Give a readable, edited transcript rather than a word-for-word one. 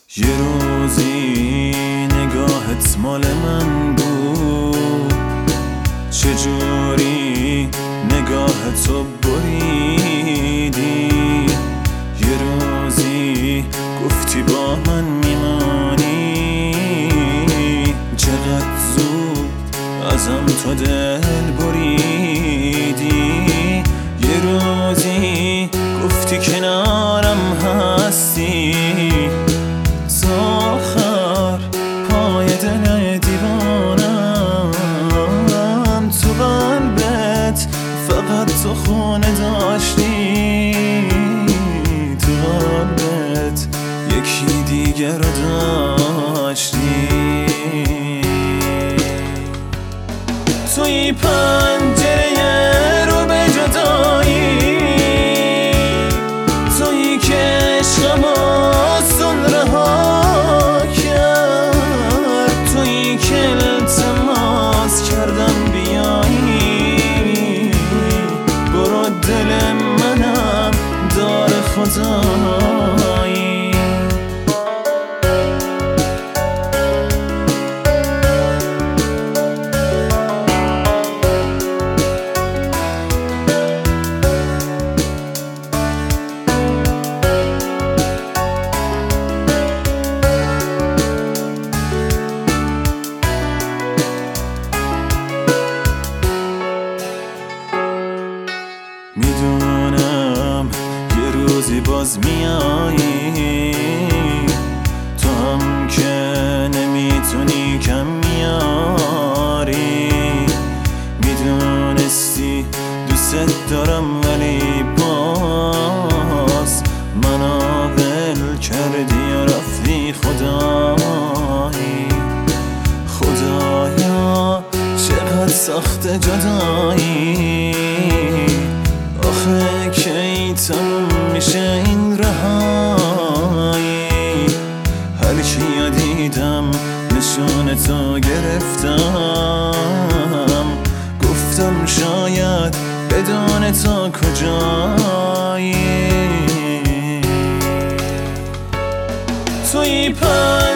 یه روزی نگاهت مال من بود، چجوری نگاهتو بریدی. یه روزی گفتی با من میمانی، چقدر زود ازم تو دل بریدی. یه روزی گفتی کنارم هستی، آخر پای دل دیوانم. تو قلبت فقط تو خونه داشتی، تو قلبت یکی دیگر رو داشتی. توی پنجره رو به جدایی، توی که عشقم آسون رها کرد، توی که التماس کردم بیایی. برو دل منم دار خدایی. میدونم یه روزی باز میایی، تو هم که نمیتونی کم میاری. میدونستی دوست دارم ولی باز منو ول کردی و رفتی. خدایی خدایا چقدر سخت جدایی، آخه کی تموم میشه این رهایی. هر کیا دیدم نشون تو گرفتم، گفتم شاید بدون تو کجایی. توی